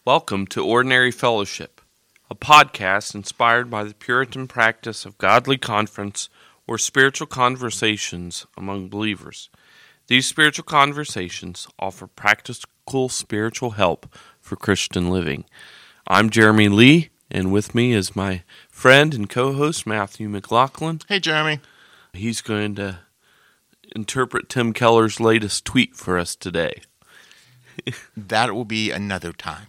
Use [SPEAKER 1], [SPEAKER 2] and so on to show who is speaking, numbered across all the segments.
[SPEAKER 1] Welcome to Ordinary Fellowship, a podcast inspired by the Puritan practice of godly conference or spiritual conversations among believers. These spiritual conversations offer practical spiritual help for Christian living. I'm Jeremy Lee, and with me is my friend and co-host Matthew McLaughlin.
[SPEAKER 2] Hey, Jeremy.
[SPEAKER 1] He's going to interpret Tim Keller's latest tweet for us today.
[SPEAKER 2] That will be another time.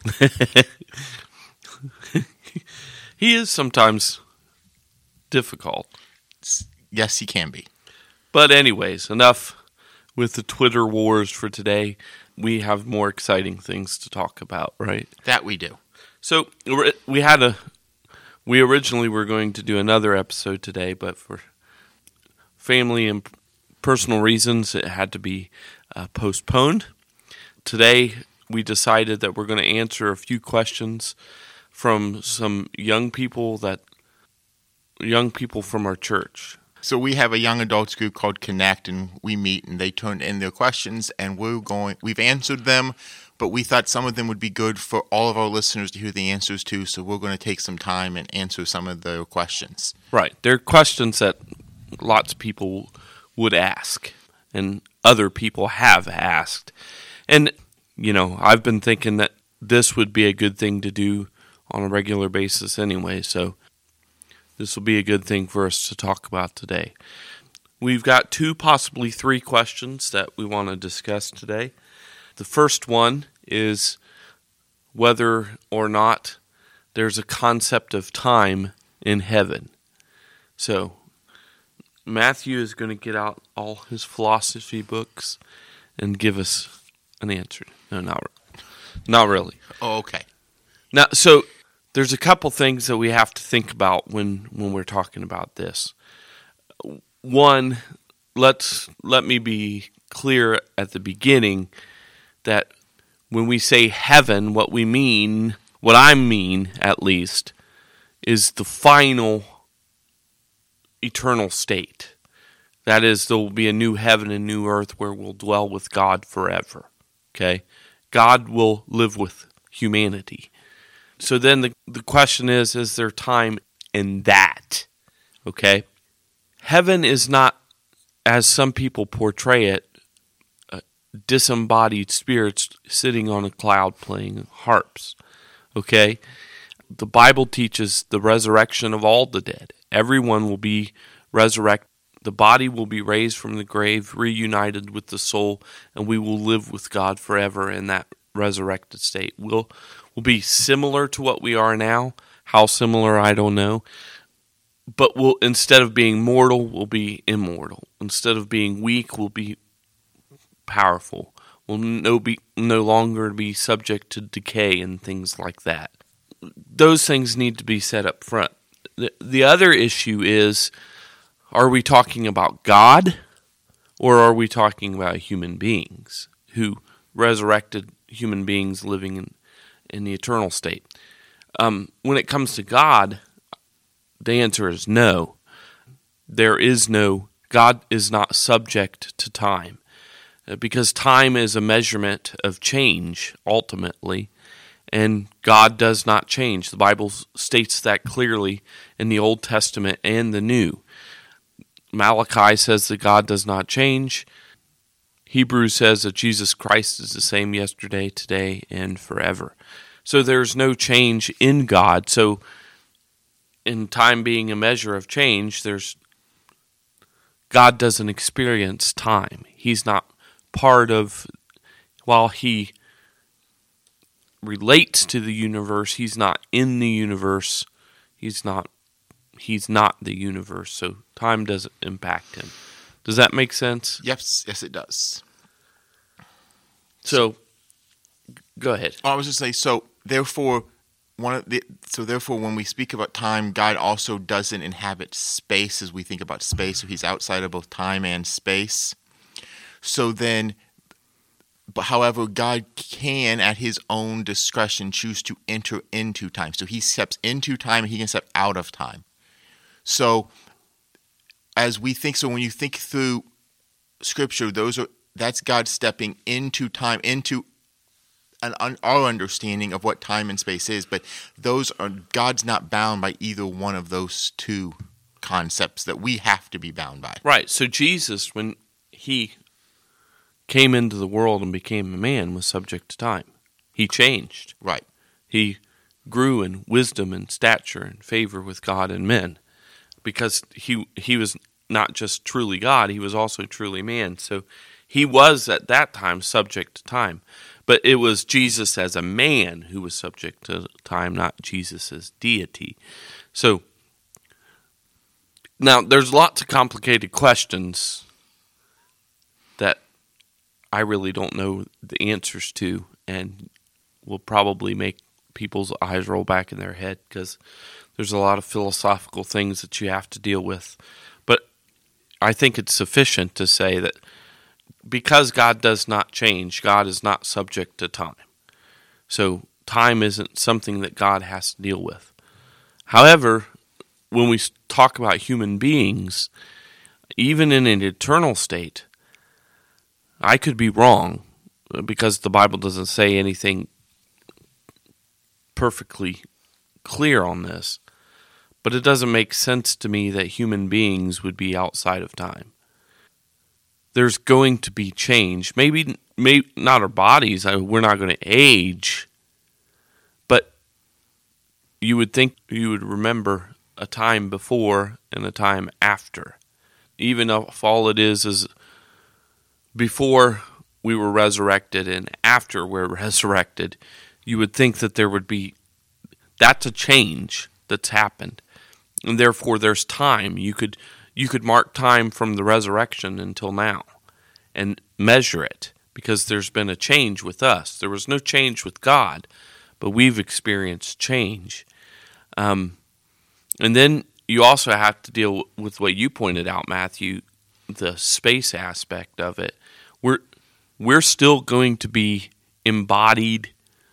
[SPEAKER 1] He is sometimes difficult.
[SPEAKER 2] Yes, he can be.
[SPEAKER 1] But anyways, enough with the Twitter wars for today. We have more exciting things to talk about, right?
[SPEAKER 2] That we do.
[SPEAKER 1] So we originally were going to do another episode today, but for family and personal reasons, it had to be postponed. Today, we decided that we're going to answer a few questions from some young people from our church.
[SPEAKER 2] So we have a young adults group called Connect, and we meet, and they turn in their questions, and we've answered them, but we thought some of them would be good for all of our listeners to hear the answers to, so we're going to take some time and answer some of their questions.
[SPEAKER 1] Right. They're questions that lots of people would ask, and other people have asked. And, I've been thinking that this would be a good thing to do on a regular basis anyway, so this will be a good thing for us to talk about today. We've got 2, possibly 3 questions that we want to discuss today. The first one is whether or not there's a concept of time in heaven. So, Matthew is going to get out all his philosophy books and give us an answer. No, not really.
[SPEAKER 2] Oh, okay.
[SPEAKER 1] Now, so there's a couple things that we have to think about when we're talking about this. One, let me be clear at the beginning that when we say heaven, what I mean at least, is the final eternal state. That is, there will be a new heaven and new earth where we'll dwell with God forever. Okay? God will live with humanity. So then the question is there time in that? Okay? Heaven is not, as some people portray it, disembodied spirits sitting on a cloud playing harps. Okay? The Bible teaches the resurrection of all the dead. Everyone will be resurrected. The body will be raised from the grave, reunited with the soul, and we will live with God forever in that resurrected state. We'll be similar to what we are now. How similar, I don't know. But instead of being mortal, we'll be immortal. Instead of being weak, we'll be powerful. We'll no longer be subject to decay and things like that. Those things need to be set up front. The other issue is, are we talking about God, or are we talking about human beings who resurrected human beings living in the eternal state? When it comes to God, the answer is no. God is not subject to time, because time is a measurement of change, ultimately, and God does not change. The Bible states that clearly in the Old Testament and the New. Malachi says that God does not change. Hebrews says that Jesus Christ is the same yesterday, today, and forever. So there's no change in God. So in time being a measure of change, God doesn't experience time. He's not part of, while he relates to the universe, he's not in the universe. He's not the universe, so time doesn't impact him. Does that make sense?
[SPEAKER 2] Yes, it does.
[SPEAKER 1] So, go ahead.
[SPEAKER 2] I was just saying. Therefore, when we speak about time, God also doesn't inhabit space as we think about space. So He's outside of both time and space. So then, however, God can, at His own discretion, choose to enter into time. So He steps into time, and He can step out of time. So, when you think through Scripture, that's God stepping into time, into our understanding of what time and space is, but God's not bound by either one of those two concepts that we have to be bound by.
[SPEAKER 1] Right. So Jesus, when he came into the world and became a man, was subject to time. He changed.
[SPEAKER 2] Right.
[SPEAKER 1] He grew in wisdom and stature and favor with God and men, because he was not just truly God, he was also truly man. So he was at that time subject to time. But it was Jesus as a man who was subject to time, not Jesus as deity. So now there's lots of complicated questions that I really don't know the answers to, and will probably make people's eyes roll back in their head, because there's a lot of philosophical things that you have to deal with. But I think it's sufficient to say that because God does not change, God is not subject to time. So time isn't something that God has to deal with. However, when we talk about human beings, even in an eternal state, I could be wrong, because the Bible doesn't say anything perfectly clear on this, but it doesn't make sense to me that human beings would be outside of time. There's going to be change. Maybe not our bodies. We're not going to age, but you would think you would remember a time before and a time after. Even if all it is before we were resurrected and after we're resurrected, you would think that there would be, that's a change that's happened. And therefore there's time. You could mark time from the resurrection until now and measure it, because there's been a change with us. There was no change with God, but we've experienced change. And then you also have to deal with what you pointed out, Matthew, the space aspect of it. We're still going to be embodied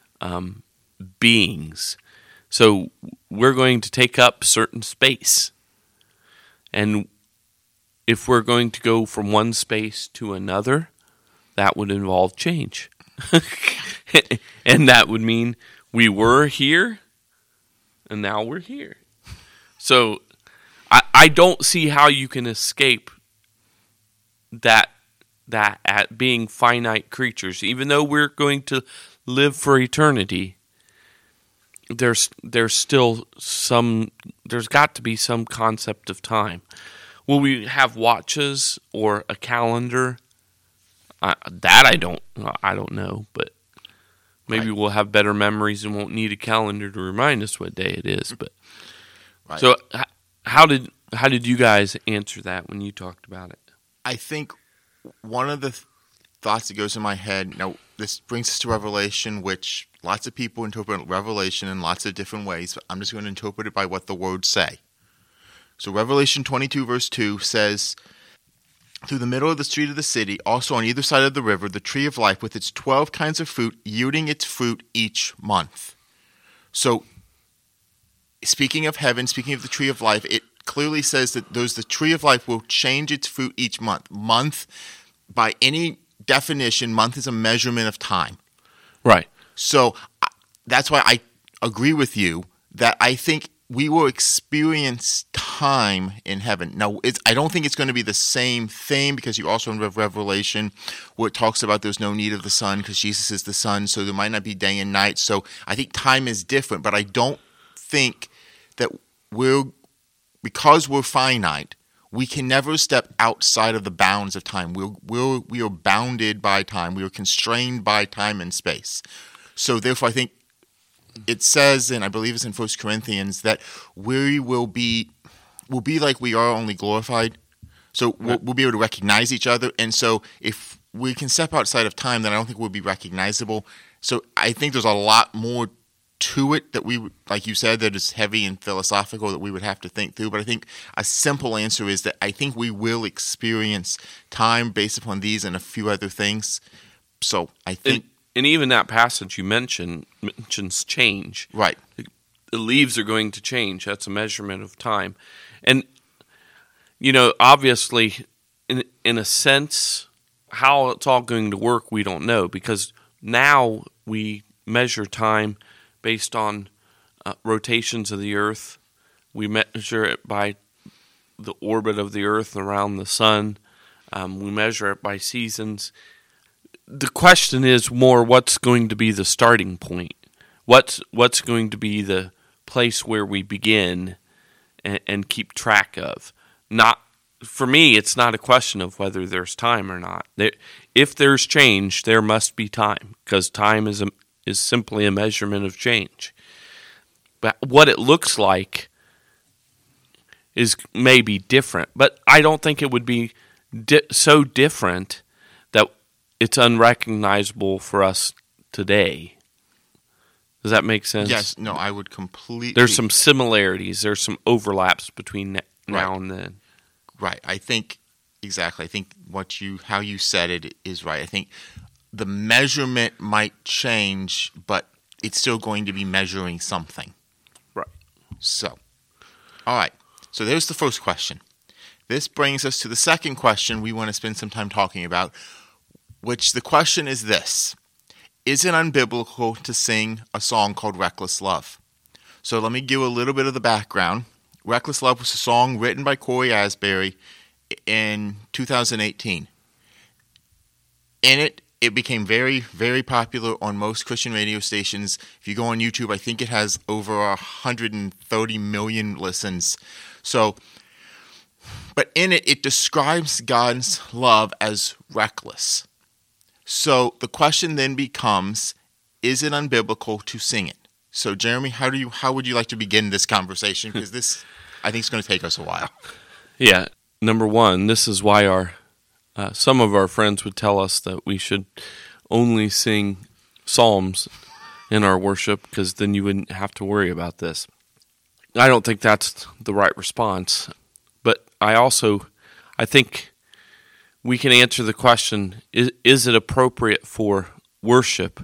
[SPEAKER 1] beings. So we're going to take up certain space. And if we're going to go from one space to another, that would involve change. And that would mean we were here, and now we're here. So I don't see how you can escape that at being finite creatures. Even though we're going to live for eternity, there's still there's got to be some concept of time. Will we have watches or a calendar? That I don't know, but maybe we'll have better memories and won't need a calendar to remind us what day it is. But right. So how did you guys answer that when you talked about it?
[SPEAKER 2] I think one of the thoughts that goes in my head, now this brings us to Revelation, which lots of people interpret Revelation in lots of different ways, but I'm just going to interpret it by what the words say. So Revelation 22 verse 2 says, "Through the middle of the street of the city, also on either side of the river, the tree of life with its 12 kinds of fruit, yielding its fruit each month." So speaking of heaven, speaking of the tree of life, it clearly says that the tree of life will change its fruit each month. Month, by any definition, month is a measurement of time.
[SPEAKER 1] Right.
[SPEAKER 2] So that's why I agree with you that I think we will experience time in heaven. Now, I don't think it's going to be the same thing, because you also have Revelation where it talks about there's no need of the sun because Jesus is the sun, so there might not be day and night. So I think time is different, but I don't think that because we're finite, we can never step outside of the bounds of time. We are bounded by time. We are constrained by time and space. So therefore, I think it says, and I believe it's in 1 Corinthians, that we will be like we are, only glorified. So we'll be able to recognize each other. And so if we can step outside of time, then I don't think we'll be recognizable. So I think there's a lot more to it that we, like you said, that is heavy and philosophical that we would have to think through. But I think a simple answer is that I think we will experience time based upon these and a few other things. So I think...
[SPEAKER 1] And even that passage you mentions change.
[SPEAKER 2] Right.
[SPEAKER 1] The leaves are going to change. That's a measurement of time. And, obviously, in a sense, how it's all going to work, we don't know, because Now we measure time based on rotations of the earth. We measure it by the orbit of the earth around the sun. We measure it by seasons. The question is more, what's going to be the starting point? What's going to be the place where we begin and keep track of? Not for me, it's not a question of whether there's time or not. If there's change, there must be time, because time is simply a measurement of change. But what it looks like is maybe different. But I don't think it would be so different that it's unrecognizable for us today. Does that make sense?
[SPEAKER 2] Yes. No, I would completely...
[SPEAKER 1] There's some similarities. There's some overlaps between now and then.
[SPEAKER 2] Right. I think, exactly. I think how you said it is right. I think the measurement might change, but it's still going to be measuring something.
[SPEAKER 1] Right.
[SPEAKER 2] So, all right. So there's the first question. This brings us to the second question we want to spend some time talking about, which the question is this: is it unbiblical to sing a song called Reckless Love? So let me give a little bit of the background. Reckless Love was a song written by Corey Asbury in 2018. In it became very, very popular on most Christian radio stations. If you go on YouTube, I think it has over 130 million listens. So, but in it describes God's love as reckless. So the question then becomes, is it unbiblical to sing it? So Jeremy, how would you like to begin this conversation? Because this, I think, is going to take us a while.
[SPEAKER 1] Yeah. Number one, this is why some of our friends would tell us that we should only sing psalms in our worship, because then you wouldn't have to worry about this. I don't think that's the right response, but I think we can answer the question, is it appropriate for worship?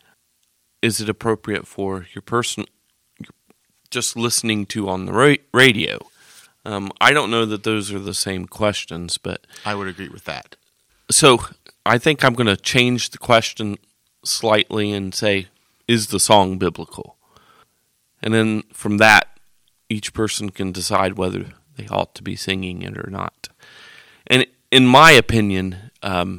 [SPEAKER 1] Is it appropriate for your person just listening to on the radio? I don't know that those are the same questions, but
[SPEAKER 2] I would agree with that.
[SPEAKER 1] So I think I'm going to change the question slightly and say, is the song biblical? And then from that, each person can decide whether they ought to be singing it or not. And in my opinion,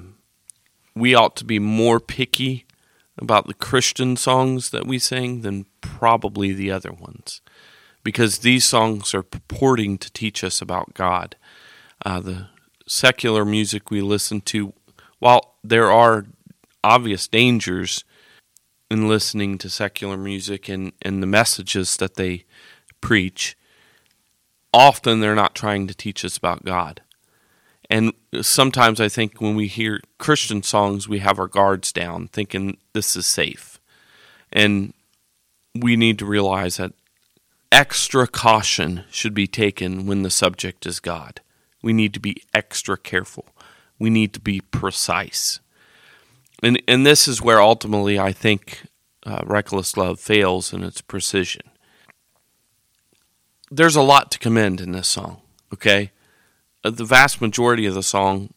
[SPEAKER 1] we ought to be more picky about the Christian songs that we sing than probably the other ones, because these songs are purporting to teach us about God. The secular music we listen to, while there are obvious dangers in listening to secular music and the messages that they preach, often they're not trying to teach us about God. And sometimes I think when we hear Christian songs, we have our guards down, thinking this is safe. And we need to realize that extra caution should be taken when the subject is God. We need to be extra careful. We need to be precise. And this is where ultimately I think Reckless Love fails in its precision. There's a lot to commend in this song, okay? The vast majority of the song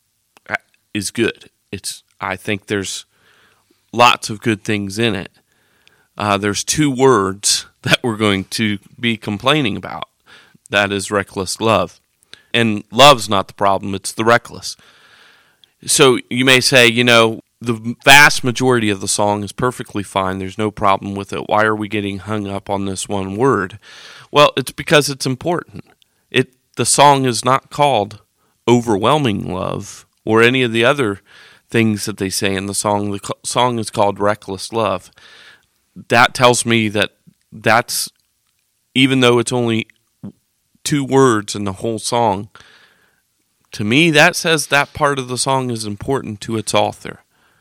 [SPEAKER 1] is good. I think there's lots of good things in it. There's two words that we're going to be complaining about. That is reckless love. And love's not the problem, it's the reckless. So you may say, the vast majority of the song is perfectly fine. There's no problem with it. Why are we getting hung up on this one word? Well, it's because it's important. The song is not called overwhelming love or any of the other things that they say in the song. The song is called Reckless Love. That tells me that's, even though it's only two words in the whole song, to me that says that part of the song is important to its author.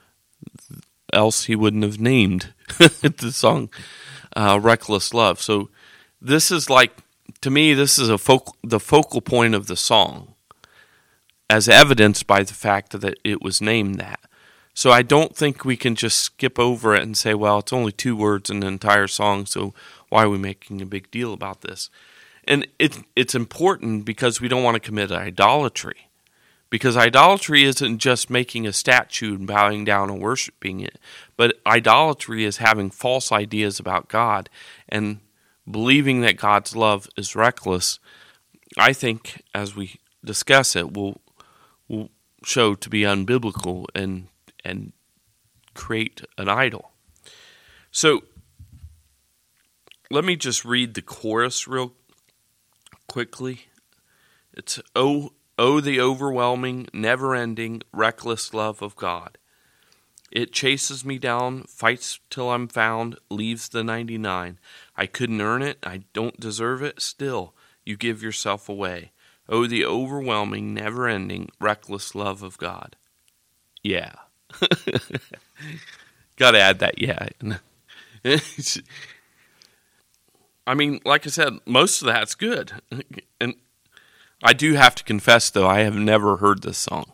[SPEAKER 1] Else he wouldn't have named the song Reckless Love. So this is to me, this is the focal point of the song, as evidenced by the fact that it was named that. So I don't think we can just skip over it and say, well, it's only two words in the entire song, so why are we making a big deal about this? And it's important because we don't want to commit idolatry. Because idolatry isn't just making a statue and bowing down and worshiping it, but idolatry is having false ideas about God and believing that God's love is reckless. I think, as we discuss it, will show to be unbiblical and create an idol. So, let me just read the chorus real quickly. It's, oh, the overwhelming, never-ending, reckless love of God. It chases me down, fights till I'm found, leaves the 99. I couldn't earn it, I don't deserve it, still, you give yourself away. Oh, the overwhelming, never-ending, reckless love of God. Yeah. Gotta add that yeah. I mean, like I said, most of that's good. And I do have to confess, though, I have never heard this song.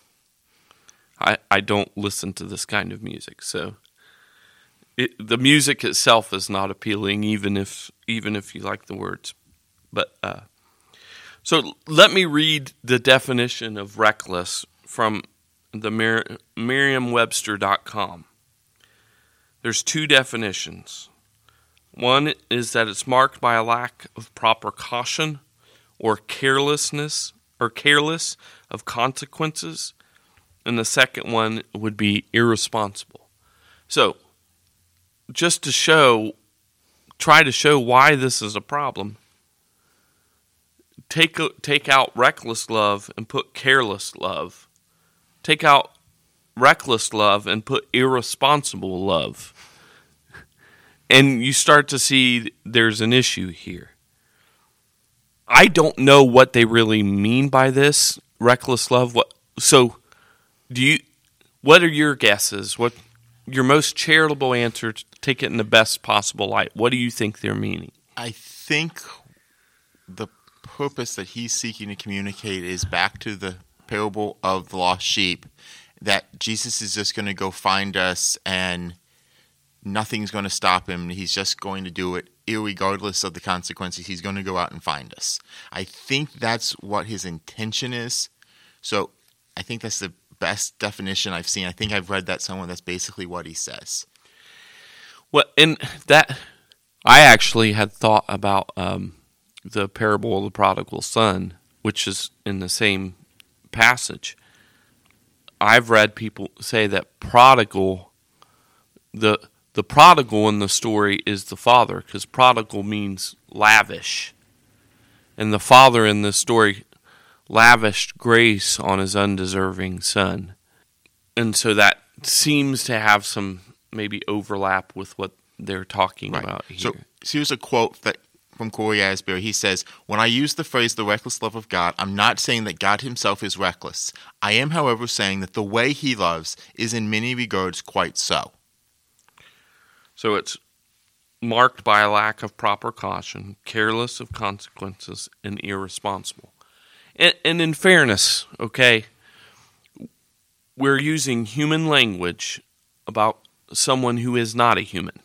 [SPEAKER 1] I don't listen to this kind of music, so the music itself is not appealing, even if you like the words. But so let me read the definition of reckless from the Merriam-Webster.com. There's two definitions. One is that it's marked by a lack of proper caution or carelessness or careless of consequences. And the second one would be irresponsible. So, just to try to show why this is a problem, take out reckless love and put careless love. Take out reckless love and put irresponsible love. And you start to see there's an issue here. I don't know what they really mean by this, reckless love. What are your guesses? What your most charitable answer to take it in the best possible light? What do you think they're meaning?
[SPEAKER 2] I think the purpose that he's seeking to communicate is back to the parable of the lost sheep, that Jesus is just going to go find us and nothing's going to stop him. He's just going to do it irregardless of the consequences. He's going to go out and find us. I think that's what his intention is. So I think that's the best definition I've seen. I think I've read that somewhere. That's basically what he says.
[SPEAKER 1] Well, and that I actually had thought about the parable of the prodigal son, which is in the same passage. I've read people say that prodigal, the prodigal in the story is the father, because prodigal means lavish. And the father in this story lavished grace on his undeserving son. And so that seems to have some maybe overlap with what they're talking about here.
[SPEAKER 2] So here's a quote from Corey Asbury. He says, "When I use the phrase the reckless love of God, I'm not saying that God himself is reckless. I am, however, saying that the way he loves is in many regards quite so."
[SPEAKER 1] So it's marked by a lack of proper caution, careless of consequences, and irresponsible. And in fairness, okay, we're using human language about someone who is not a human.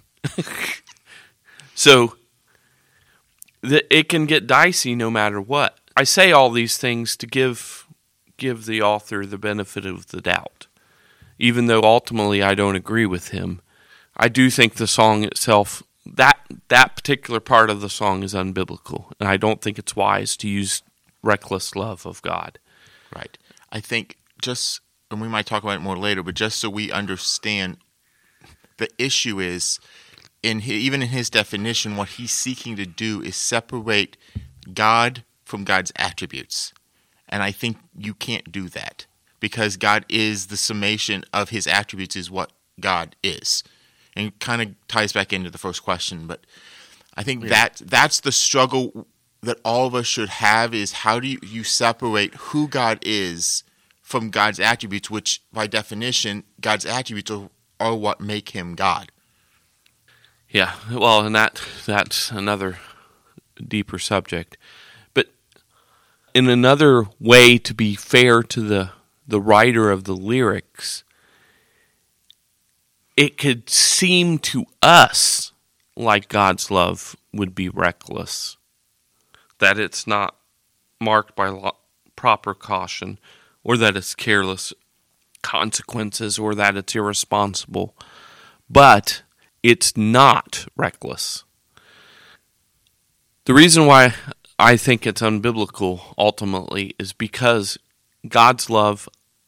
[SPEAKER 1] So it can get dicey no matter what. I say all these things to give the author the benefit of the doubt. Even though ultimately I don't agree with him, I do think the song itself, that particular part of the song is unbiblical, and I don't think it's wise to use reckless love of God.
[SPEAKER 2] Right. I think and we might talk about it more later, but just so we understand, the issue is, even in his definition, what he's seeking to do is separate God from God's attributes. And I think you can't do that, because God is the summation of his attributes is what God is. And it kind of ties back into the first question, but I think that's the struggle that all of us should have, is how do you separate who God is from God's attributes, which by definition, God's attributes are what make him God.
[SPEAKER 1] Yeah, well, and that's another deeper subject. But in another way to be fair to the writer of the lyrics, it could seem to us like God's love would be reckless, that it's not marked by proper caution or that it's careless consequences, or that it's irresponsible. But it's not reckless. The reason why I think it's unbiblical ultimately is because God's love,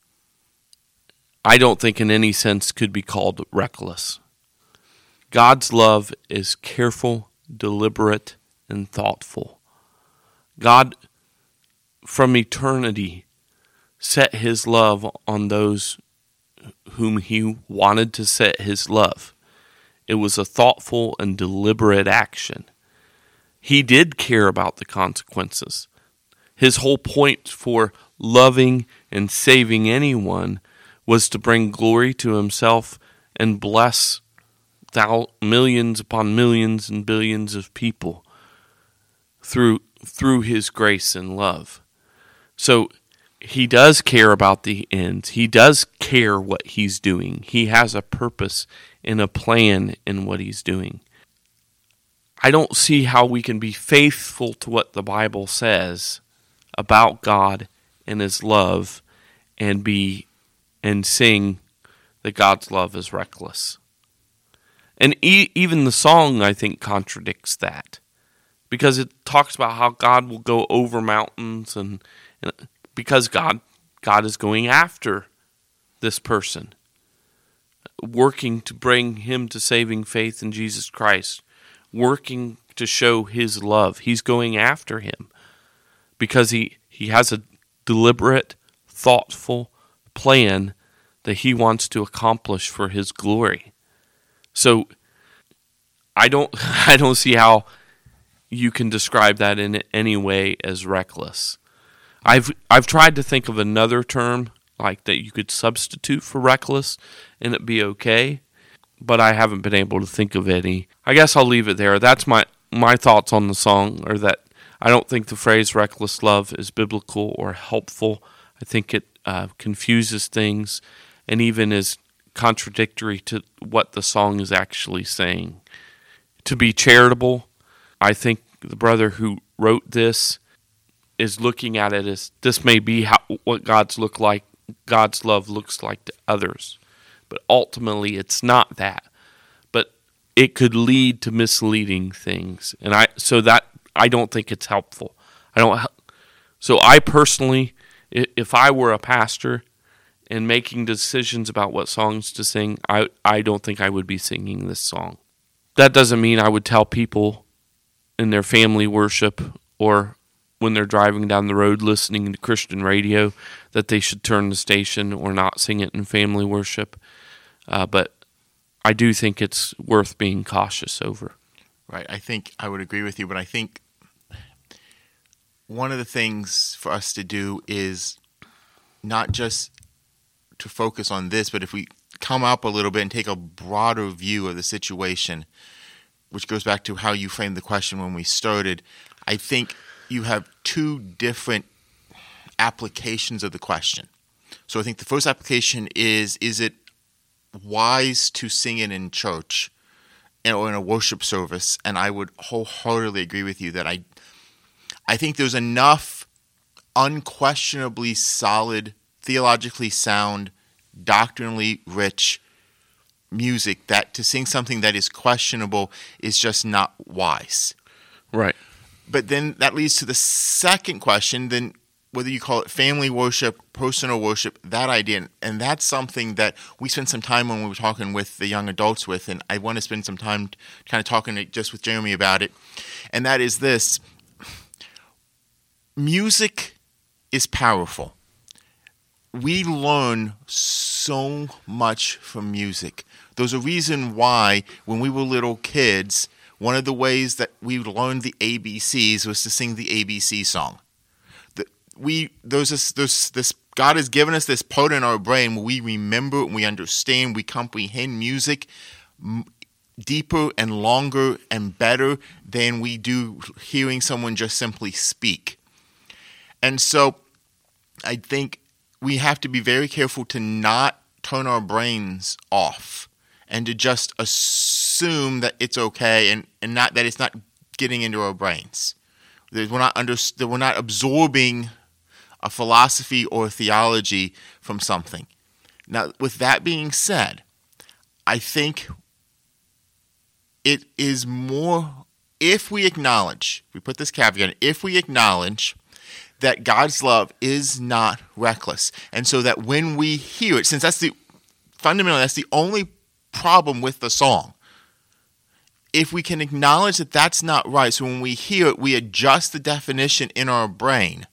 [SPEAKER 1] I don't think in any sense could be called reckless. God's love is careful, deliberate, and thoughtful. God, from eternity, set his love on those whom he wanted to set his love. It was a thoughtful and deliberate action. He did care about the consequences. His whole point for loving and saving anyone was to bring glory to himself and bless millions upon millions and billions of people through his grace and love. So he does care about the ends. He does care what he's doing. He has a purpose and a plan in what he's doing. I don't see how we can be faithful to what the Bible says about God and his love and sing that God's love is reckless. And even the song, I think, contradicts that, because it talks about how God will go over mountains, and because God is going after this person, working to bring him to saving faith in Jesus Christ, working to show his love. He's going after him because he has a deliberate, thoughtful plan that he wants to accomplish for his glory. So I don't see how you can describe that in any way as reckless. I've tried to think of another term like that you could substitute for reckless and it be okay, but I haven't been able to think of any. I guess I'll leave it there. That's my thoughts on the song, are that I don't think the phrase reckless love is biblical or helpful. I think it confuses things and even is contradictory to what the song is actually saying. To be charitable, I think the brother who wrote this is looking at it as this may be what God's love looks like to others. But ultimately, it's not that. But it could lead to misleading things, and I don't think it's helpful. So I personally, if I were a pastor and making decisions about what songs to sing, I don't think I would be singing this song. That doesn't mean I would tell people in their family worship or when they're driving down the road listening to Christian radio that they should turn the station or not sing it in family worship. But I do think it's worth being cautious over.
[SPEAKER 2] Right. I think I would agree with you, but I think one of the things for us to do is not just to focus on this, but if we come up a little bit and take a broader view of the situation, which goes back to how you framed the question when we started, I think you have two different applications of the question. So I think the first application is it wise to sing it in church or in a worship service? And I would wholeheartedly agree with you that I think there's enough unquestionably solid, theologically sound, doctrinally rich music that to sing something that is questionable is just not wise.
[SPEAKER 1] Right.
[SPEAKER 2] But then that leads to the second question, then whether you call it family worship, personal worship, that idea. And that's something that we spent some time when we were talking with the young adults with, and I want to spend some time kind of talking just with Jeremy about it. And that is this: music is powerful. We learn so much from music. There's a reason why when we were little kids, one of the ways that we learned the ABCs was to sing the ABC song. God has given us this part in our brain where we remember and we understand, we comprehend music deeper and longer and better than we do hearing someone just simply speak. And so I think we have to be very careful to not turn our brains off and to just assume that it's okay and not that it's not getting into our brains. We're not absorbing a philosophy or a theology from something. Now, with that being said, I think it is more, if we put this caveat in, if we acknowledge that God's love is not reckless, and so that when we hear it, since that's the only problem with the song, if we can acknowledge that that's not right, so when we hear it, we adjust the definition in our brain,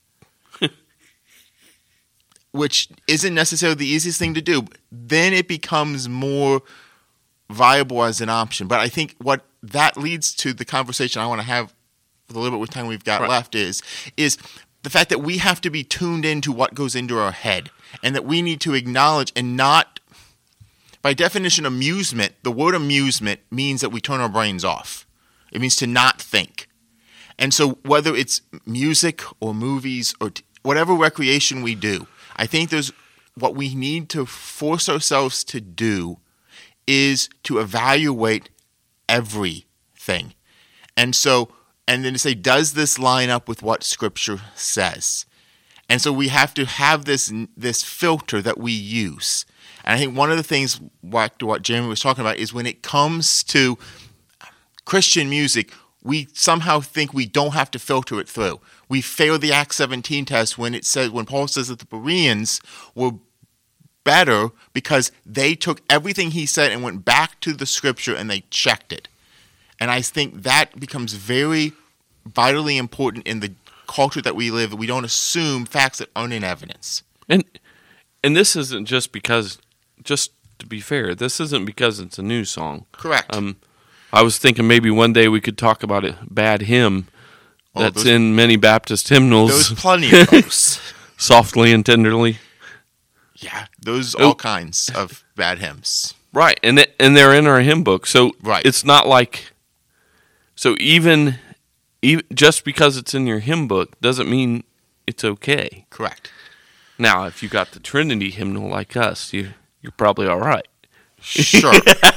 [SPEAKER 2] which isn't necessarily the easiest thing to do, then it becomes more viable as an option. But I think what that leads to, the conversation I want to have with a little bit with time we've got left, is the fact that we have to be tuned into what goes into our head, and that we need to acknowledge and not, by definition, amusement, the word amusement means that we turn our brains off. It means to not think. And so whether it's music or movies or whatever recreation we do, I think what we need to force ourselves to do is to evaluate everything. And then to say, does this line up with what Scripture says? And so we have to have this filter that we use. And I think one of the things, back to what Jeremy was talking about, is when it comes to Christian music, we somehow think we don't have to filter it through. We fail the Acts 17 test when Paul says that the Bereans were better because they took everything he said and went back to the Scripture and they checked it. And I think that becomes very vitally important in the culture that we live. We don't assume facts that aren't in evidence.
[SPEAKER 1] And this isn't just to be fair, this isn't because it's a new song.
[SPEAKER 2] Correct.
[SPEAKER 1] I was thinking maybe one day we could talk about a bad hymn that's in many Baptist hymnals.
[SPEAKER 2] There's plenty of those.
[SPEAKER 1] Softly and tenderly.
[SPEAKER 2] Yeah, those all kinds of bad hymns.
[SPEAKER 1] Right, and they're in our hymn book. So It's not like, so even just because it's in your hymn book doesn't mean it's okay.
[SPEAKER 2] Correct.
[SPEAKER 1] Now, if you got the Trinity hymnal like us, you're probably all right.
[SPEAKER 2] Sure.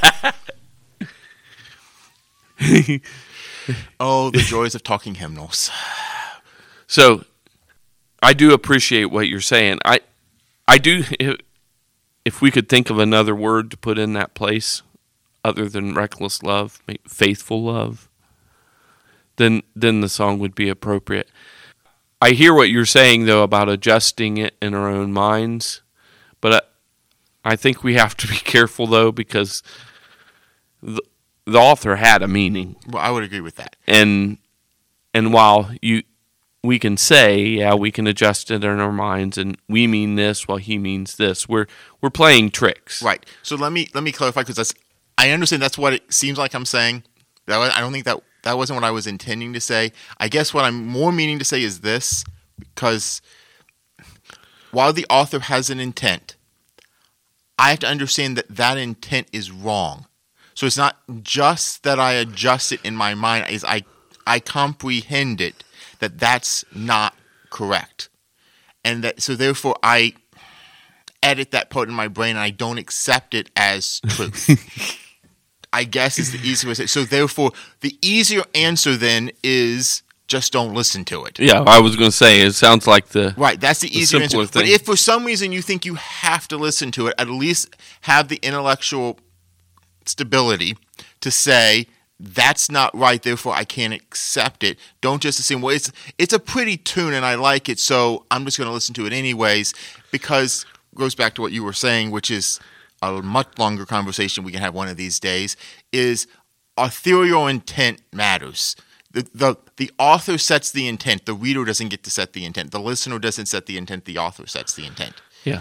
[SPEAKER 2] Oh, the joys of talking hymnals.
[SPEAKER 1] So, I do appreciate what you're saying. I do, if we could think of another word to put in that place other than reckless love, faithful love, then the song would be appropriate. I hear what you're saying, though, about adjusting it in our own minds, but I think we have to be careful, though, because the author had a meaning.
[SPEAKER 2] Well, I would agree with that.
[SPEAKER 1] And while we can say, yeah, we can adjust it in our minds, and we mean this while he means this, we're playing tricks.
[SPEAKER 2] Right. So let me clarify, because I understand that's what it seems like I'm saying. I don't think that wasn't what I was intending to say. I guess what I'm more meaning to say is this, because while the author has an intent, I have to understand that intent is wrong. So it's not just that I adjust it in my mind, is I comprehend it, that's not correct. And so therefore I edit that part in my brain and I don't accept it as truth. I guess is the easier way to say. So therefore, the easier answer then is just don't listen to it.
[SPEAKER 1] Yeah, I was going to say, it sounds like
[SPEAKER 2] that's the easier answer.
[SPEAKER 1] Thing.
[SPEAKER 2] But if for some reason you think you have to listen to it, at least have the intellectual stability to say, that's not right, therefore I can't accept it. Don't just assume, well, it's a pretty tune and I like it, so I'm just going to listen to it anyways, because it goes back to what you were saying, which is a much longer conversation we can have one of these days, is authorial intent matters. The author sets the intent. The reader doesn't get to set the intent. The listener doesn't set the intent. The author sets the intent.
[SPEAKER 1] Yeah.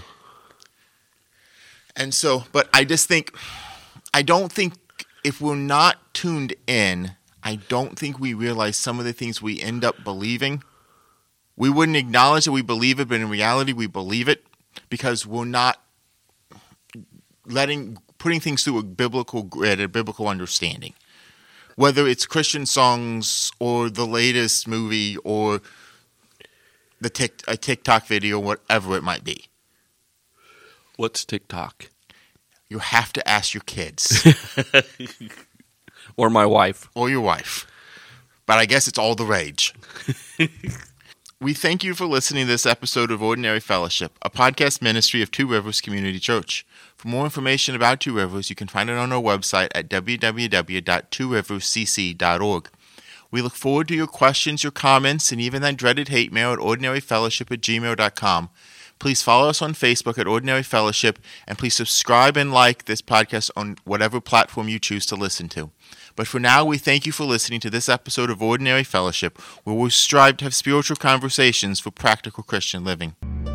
[SPEAKER 2] And so, but I don't think if we're not tuned in, I don't think we realize some of the things we end up believing. We wouldn't acknowledge that we believe it, but in reality we believe it because we're not putting things through a biblical grid, a biblical understanding. Whether it's Christian songs or the latest movie or a TikTok video, whatever it might be.
[SPEAKER 1] What's TikTok?
[SPEAKER 2] You have to ask your kids.
[SPEAKER 1] Or my wife.
[SPEAKER 2] Or your wife. But I guess it's all the rage. We thank you for listening to this episode of Ordinary Fellowship, a podcast ministry of Two Rivers Community Church. For more information about Two Rivers, you can find it on our website at www.tworiverscc.org. We look forward to your questions, your comments, and even that dreaded hate mail at ordinaryfellowship@gmail.com. Please follow us on Facebook at Ordinary Fellowship, and please subscribe and like this podcast on whatever platform you choose to listen to. But for now, we thank you for listening to this episode of Ordinary Fellowship, where we strive to have spiritual conversations for practical Christian living.